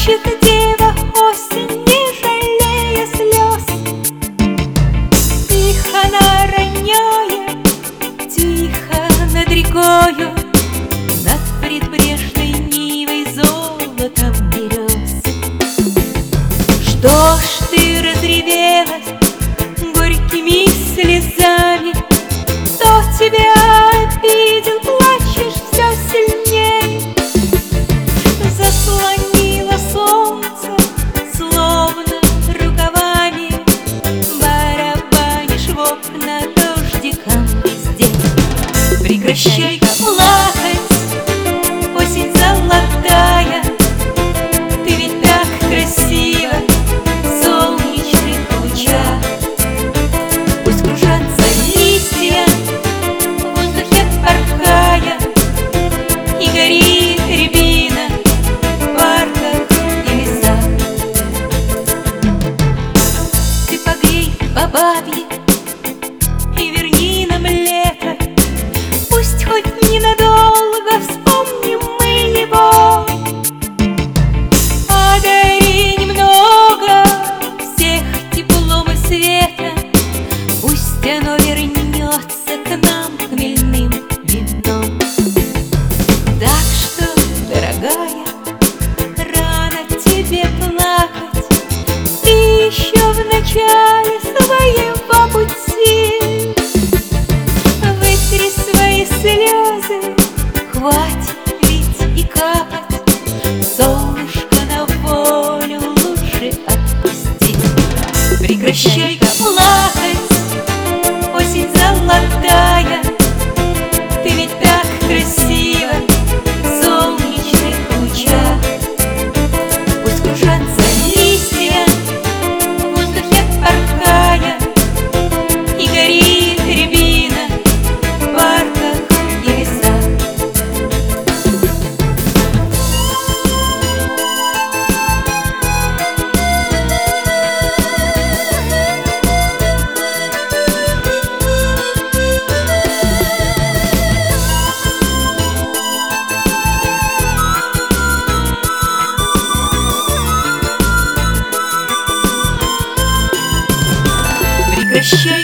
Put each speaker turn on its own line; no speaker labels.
Плачет дева осень, не жалея слез. Тихо она роняет, тихо над рекою, над предбрежной нивой золотом берез. Что ж ты разревелась горькими слезами? Кто тебя обидел, плачешь все сильней? Заслонило солнце, словно рукавами, барабанишь в окна дождиком везде. Прекращай плакать, осень золотая, ты ведь так красива в солнечных лучах. Пусть кружатся листья в воздухе порхая, и горит рябина в парках и лесах. Ты погрей по бабье и верни нам лето, пусть хоть ненадолго вспомним мы его. Подари немного всех теплом и света, пусть оно вернется к нам хмельным вином. Так что, дорогая, рано тебе плакать, ты еще в начале своего пути. Вытри свои слезы, хватит лить и капать, солнышко на волю лучше отпусти. Прекращай плакать, осень золотая, ты ведь так красива в солнечных лучах. Пусть кружатся листья в воздухе порхая, и горит рябина в парках и лесах. Прекращай